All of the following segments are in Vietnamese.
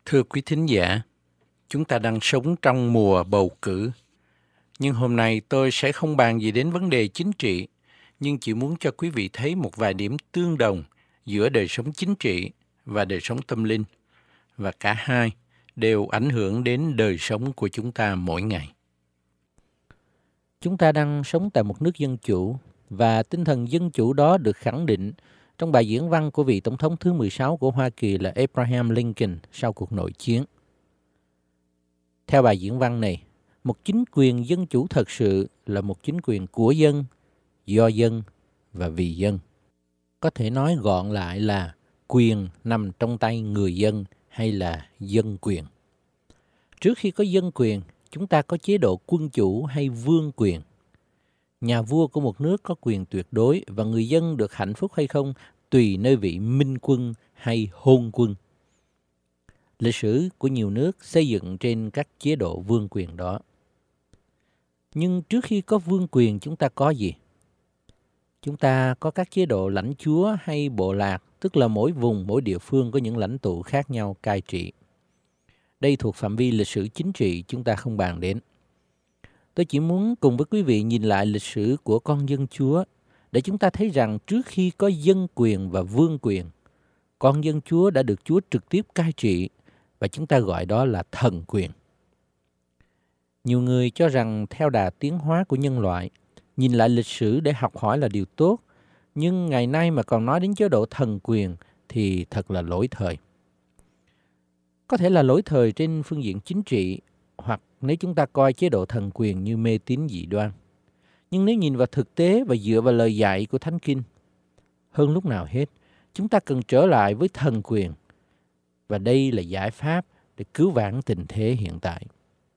Thưa quý thính giả, chúng ta đang sống trong mùa bầu cử. Nhưng hôm nay tôi sẽ không bàn gì đến vấn đề chính trị, nhưng chỉ muốn cho quý vị thấy một vài điểm tương đồng giữa đời sống chính trị và đời sống tâm linh. Và cả hai đều ảnh hưởng đến đời sống của chúng ta mỗi ngày. Chúng ta đang sống tại một nước dân chủ, và tinh thần dân chủ đó được khẳng định trong bài diễn văn của vị Tổng thống thứ 16 của Hoa Kỳ là Abraham Lincoln sau cuộc nội chiến. Theo bài diễn văn này, một chính quyền dân chủ thật sự là một chính quyền của dân, do dân và vì dân. Có thể nói gọn lại là quyền nằm trong tay người dân hay là dân quyền. Trước khi có dân quyền, chúng ta có chế độ quân chủ hay vương quyền. Nhà vua của một nước có quyền tuyệt đối và người dân được hạnh phúc hay không tùy nơi vị minh quân hay hôn quân. Lịch sử của nhiều nước xây dựng trên các chế độ vương quyền đó. Nhưng trước khi có vương quyền chúng ta có gì? Chúng ta có các chế độ lãnh chúa hay bộ lạc, tức là mỗi vùng, mỗi địa phương có những lãnh tụ khác nhau cai trị. Đây thuộc phạm vi lịch sử chính trị, chúng ta không bàn đến. Tôi chỉ muốn cùng với quý vị nhìn lại lịch sử của con dân Chúa để chúng ta thấy rằng trước khi có dân quyền và vương quyền, con dân Chúa đã được Chúa trực tiếp cai trị và chúng ta gọi đó là thần quyền. Nhiều người cho rằng theo đà tiến hóa của nhân loại, nhìn lại lịch sử để học hỏi là điều tốt, nhưng ngày nay mà còn nói đến chế độ thần quyền thì thật là lỗi thời. Có thể là lỗi thời trên phương diện chính trị, hoặc nếu chúng ta coi chế độ thần quyền như mê tín dị đoan. Nhưng nếu nhìn vào thực tế và dựa vào lời dạy của Thánh Kinh, hơn lúc nào hết, chúng ta cần trở lại với thần quyền. Và đây là giải pháp để cứu vãn tình thế hiện tại.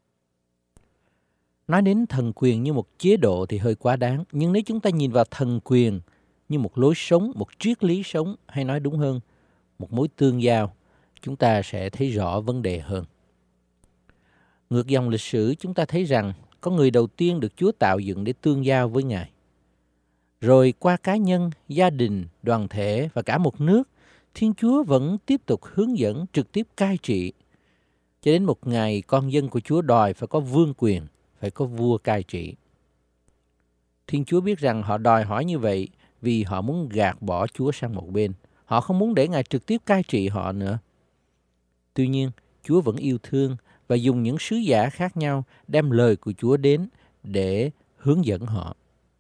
Nói đến thần quyền như một chế độ thì hơi quá đáng, nhưng nếu chúng ta nhìn vào thần quyền như một lối sống, một triết lý sống, hay nói đúng hơn, một mối tương giao, chúng ta sẽ thấy rõ vấn đề hơn. Ngược dòng lịch sử, chúng ta thấy rằng có người đầu tiên được Chúa tạo dựng để tương giao với Ngài. Rồi qua cá nhân, gia đình, đoàn thể và cả một nước, Thiên Chúa vẫn tiếp tục hướng dẫn, trực tiếp cai trị. Cho đến một ngày con dân của Chúa đòi phải có vương quyền, phải có vua cai trị. Thiên Chúa biết rằng họ đòi hỏi như vậy vì họ muốn gạt bỏ Chúa sang một bên. Họ không muốn để Ngài trực tiếp cai trị họ nữa. Tuy nhiên, Chúa vẫn yêu thương và dùng những sứ giả khác nhau đem lời của Chúa đến để hướng dẫn họ.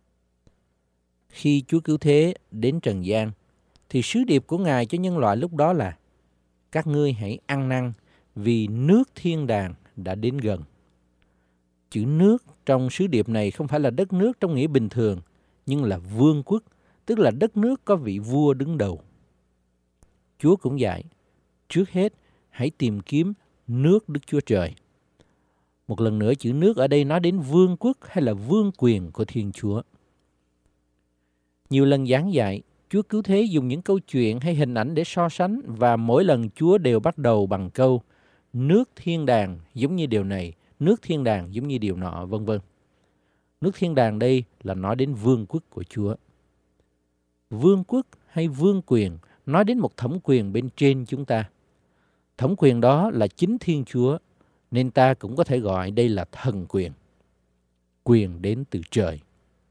Khi Chúa Cứu Thế đến trần gian, thì sứ điệp của Ngài cho nhân loại lúc đó là: các ngươi hãy ăn năn vì nước thiên đàng đã đến gần. Chữ nước trong sứ điệp này không phải là đất nước trong nghĩa bình thường, nhưng là vương quốc, tức là đất nước có vị vua đứng đầu. Chúa cũng dạy, trước hết hãy tìm kiếm nước Đức Chúa Trời. Một lần nữa, chữ nước ở đây nói đến vương quốc hay là vương quyền của Thiên Chúa. Nhiều lần giảng dạy, Chúa Cứu Thế dùng những câu chuyện hay hình ảnh để so sánh, và mỗi lần Chúa đều bắt đầu bằng câu nước thiên đàng giống như điều này, nước thiên đàng giống như điều nọ, vân vân. Nước thiên đàng đây là nói đến vương quốc của Chúa. Vương quốc hay vương quyền nói đến một thẩm quyền bên trên chúng ta. Thẩm quyền đó là chính Thiên Chúa, nên ta cũng có thể gọi đây là thần quyền. Quyền đến từ trời.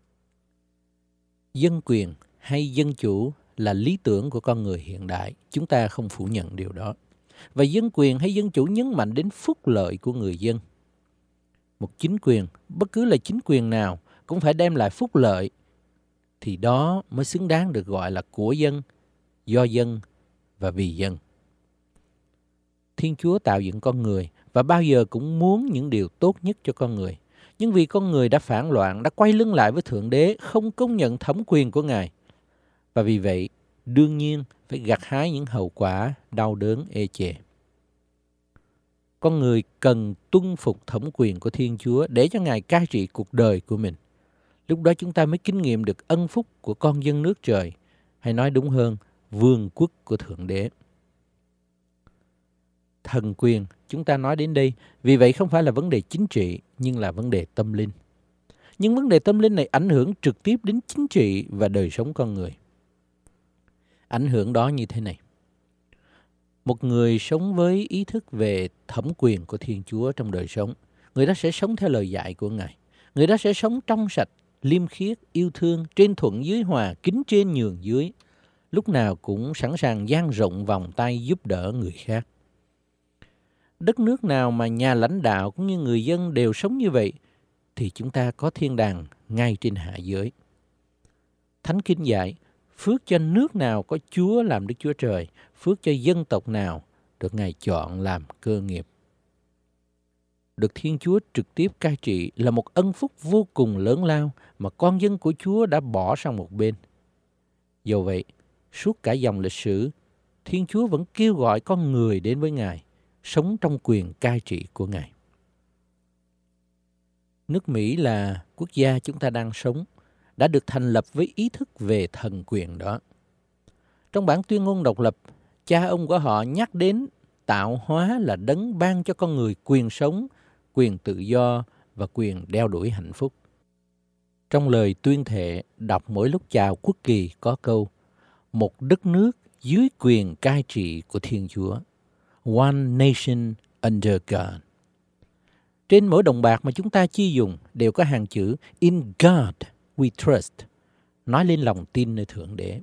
Dân quyền hay dân chủ là lý tưởng của con người hiện đại. Chúng ta không phủ nhận điều đó. Và dân quyền hay dân chủ nhấn mạnh đến phúc lợi của người dân. Một chính quyền, bất cứ là chính quyền nào, cũng phải đem lại phúc lợi, thì đó mới xứng đáng được gọi là của dân, do dân và vì dân. Thiên Chúa tạo dựng con người và bao giờ cũng muốn những điều tốt nhất cho con người. Nhưng vì con người đã phản loạn, đã quay lưng lại với Thượng Đế, không công nhận thẩm quyền của Ngài. Và vì vậy, đương nhiên phải gặt hái những hậu quả đau đớn ê chề. Con người cần tuân phục thẩm quyền của Thiên Chúa để cho Ngài cai trị cuộc đời của mình. Lúc đó chúng ta mới kinh nghiệm được ân phúc của con dân nước trời, hay nói đúng hơn, vương quốc của Thượng Đế. Thần quyền chúng ta nói đến đây, vì vậy không phải là vấn đề chính trị, nhưng là vấn đề tâm linh. Nhưng vấn đề tâm linh này ảnh hưởng trực tiếp đến chính trị và đời sống con người. Ảnh hưởng đó như thế này. Một người sống với ý thức về thẩm quyền của Thiên Chúa trong đời sống, người đó sẽ sống theo lời dạy của Ngài. Người đó sẽ sống trong sạch, liêm khiết, yêu thương, trên thuận dưới hòa, kính trên nhường dưới, lúc nào cũng sẵn sàng dang rộng vòng tay giúp đỡ người khác. Đất nước nào mà nhà lãnh đạo cũng như người dân đều sống như vậy, thì chúng ta có thiên đàng ngay trên hạ giới. Thánh Kinh dạy, phước cho nước nào có Chúa làm Đức Chúa Trời, phước cho dân tộc nào được Ngài chọn làm cơ nghiệp. Được Thiên Chúa trực tiếp cai trị là một ân phúc vô cùng lớn lao mà con dân của Chúa đã bỏ sang một bên. Dù vậy, suốt cả dòng lịch sử, Thiên Chúa vẫn kêu gọi con người đến với Ngài, sống trong quyền cai trị của Ngài. Nước Mỹ là quốc gia chúng ta đang sống, đã được thành lập với ý thức về thần quyền đó. Trong bản tuyên ngôn độc lập, cha ông của họ nhắc đến tạo hóa là đấng ban cho con người quyền sống, quyền tự do và quyền đeo đuổi hạnh phúc. Trong lời tuyên thệ đọc mỗi lúc chào quốc kỳ có câu: một đất nước dưới quyền cai trị của Thiên Chúa. One nation under God. Trên mỗi đồng bạc mà chúng ta chi dùng đều có hàng chữ In God we trust, nói lên lòng tin nơi Thượng Đế.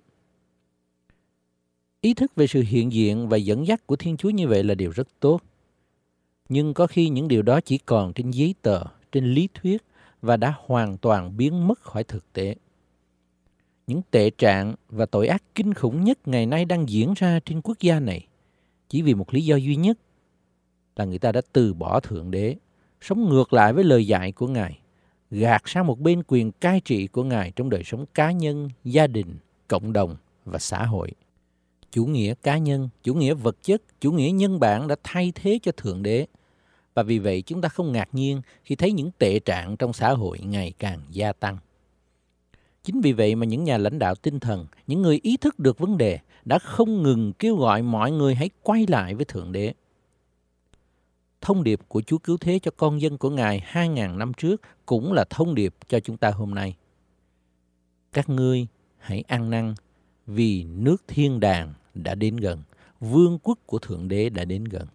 Ý thức về sự hiện diện và dẫn dắt của Thiên Chúa như vậy là điều rất tốt. Nhưng có khi những điều đó chỉ còn trên giấy tờ, trên lý thuyết và đã hoàn toàn biến mất khỏi thực tế. Những tệ trạng và tội ác kinh khủng nhất ngày nay đang diễn ra trên quốc gia này chỉ vì một lý do duy nhất là người ta đã từ bỏ Thượng Đế, sống ngược lại với lời dạy của Ngài, gạt sang một bên quyền cai trị của Ngài trong đời sống cá nhân, gia đình, cộng đồng và xã hội. Chủ nghĩa cá nhân, chủ nghĩa vật chất, chủ nghĩa nhân bản đã thay thế cho Thượng Đế. Và vì vậy chúng ta không ngạc nhiên khi thấy những tệ trạng trong xã hội ngày càng gia tăng. Chính vì vậy mà những nhà lãnh đạo tinh thần, những người ý thức được vấn đề đã không ngừng kêu gọi mọi người hãy quay lại với Thượng Đế. Thông điệp của Chúa Cứu Thế cho con dân của Ngài 2.000 năm trước cũng là thông điệp cho chúng ta hôm nay. Các ngươi hãy ăn năn vì nước thiên đàng đã đến gần, vương quốc của Thượng Đế đã đến gần.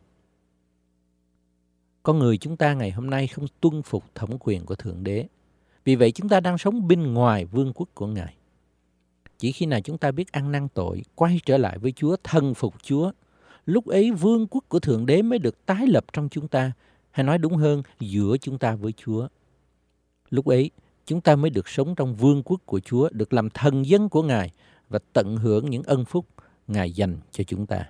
Con người chúng ta ngày hôm nay không tuân phục thẩm quyền của Thượng Đế. Vì vậy chúng ta đang sống bên ngoài vương quốc của Ngài. Chỉ khi nào chúng ta biết ăn năn tội, quay trở lại với Chúa, thần phục Chúa, lúc ấy vương quốc của Thượng Đế mới được tái lập trong chúng ta, hay nói đúng hơn, giữa chúng ta với Chúa. Lúc ấy, chúng ta mới được sống trong vương quốc của Chúa, được làm thần dân của Ngài và tận hưởng những ân phúc Ngài dành cho chúng ta.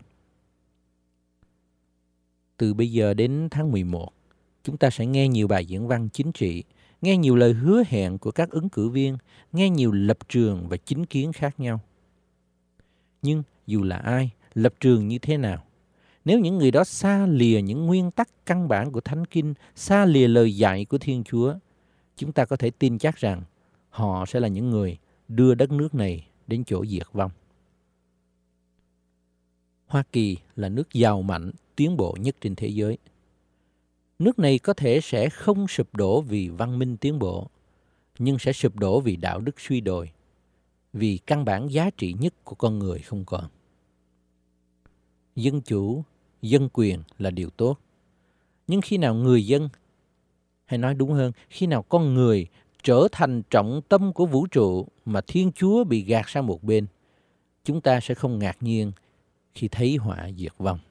Từ bây giờ đến tháng 11, chúng ta sẽ nghe nhiều bài diễn văn chính trị, nghe nhiều lời hứa hẹn của các ứng cử viên, nghe nhiều lập trường và chính kiến khác nhau. Nhưng dù là ai, lập trường như thế nào, nếu những người đó xa lìa những nguyên tắc căn bản của Thánh Kinh, xa lìa lời dạy của Thiên Chúa, chúng ta có thể tin chắc rằng họ sẽ là những người đưa đất nước này đến chỗ diệt vong. Hoa Kỳ là nước giàu mạnh, tiến bộ nhất trên thế giới. Nước này có thể sẽ không sụp đổ vì văn minh tiến bộ, nhưng sẽ sụp đổ vì đạo đức suy đồi, vì căn bản giá trị nhất của con người không còn. Dân chủ, dân quyền là điều tốt. Nhưng khi nào người dân, hay nói đúng hơn, khi nào con người trở thành trọng tâm của vũ trụ mà Thiên Chúa bị gạt sang một bên, chúng ta sẽ không ngạc nhiên khi thấy họa diệt vong.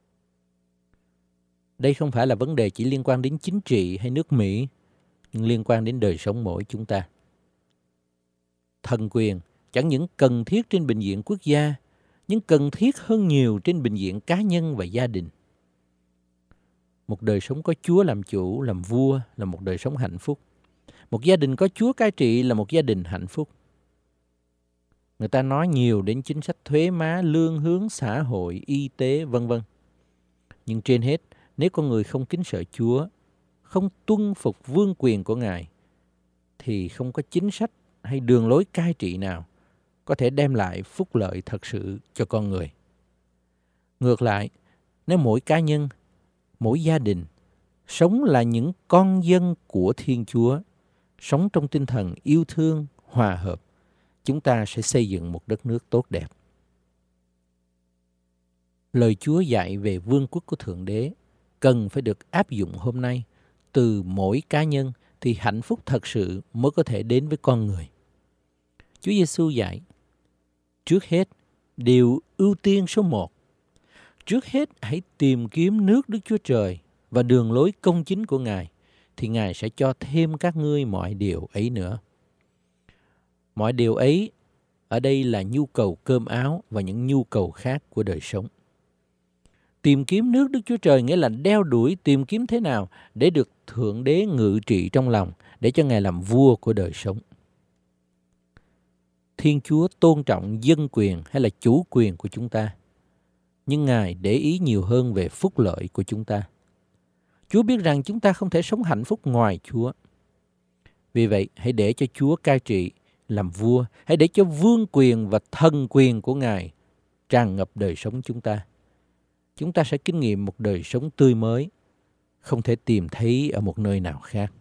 Đây không phải là vấn đề chỉ liên quan đến chính trị hay nước Mỹ, nhưng liên quan đến đời sống mỗi chúng ta. Thần quyền chẳng những cần thiết trên bình diện quốc gia, nhưng cần thiết hơn nhiều trên bình diện cá nhân và gia đình. Một đời sống có Chúa làm chủ, làm vua là một đời sống hạnh phúc. Một gia đình có Chúa cai trị là một gia đình hạnh phúc. Người ta nói nhiều đến chính sách thuế má, lương hướng, xã hội, y tế, v.v. Nhưng trên hết, nếu con người không kính sợ Chúa, không tuân phục vương quyền của Ngài, thì không có chính sách hay đường lối cai trị nào có thể đem lại phúc lợi thật sự cho con người. Ngược lại, nếu mỗi cá nhân, mỗi gia đình sống là những con dân của Thiên Chúa, sống trong tinh thần yêu thương, hòa hợp, chúng ta sẽ xây dựng một đất nước tốt đẹp. Lời Chúa dạy về vương quốc của Thượng Đế cần phải được áp dụng hôm nay từ mỗi cá nhân thì hạnh phúc thật sự mới có thể đến với con người. Chúa Giêsu dạy, trước hết, điều ưu tiên số 1. Trước hết hãy tìm kiếm nước Đức Chúa Trời và đường lối công chính của Ngài, thì Ngài sẽ cho thêm các ngươi mọi điều ấy nữa. Mọi điều ấy ở đây là nhu cầu cơm áo và những nhu cầu khác của đời sống. Tìm kiếm nước Đức Chúa Trời nghĩa là đeo đuổi tìm kiếm thế nào để được Thượng Đế ngự trị trong lòng, để cho Ngài làm vua của đời sống. Thiên Chúa tôn trọng dân quyền hay là chủ quyền của chúng ta, nhưng Ngài để ý nhiều hơn về phúc lợi của chúng ta. Chúa biết rằng chúng ta không thể sống hạnh phúc ngoài Chúa. Vì vậy, hãy để cho Chúa cai trị, làm vua. Hãy để cho vương quyền và thần quyền của Ngài tràn ngập đời sống chúng ta. Chúng ta sẽ kinh nghiệm một đời sống tươi mới, không thể tìm thấy ở một nơi nào khác.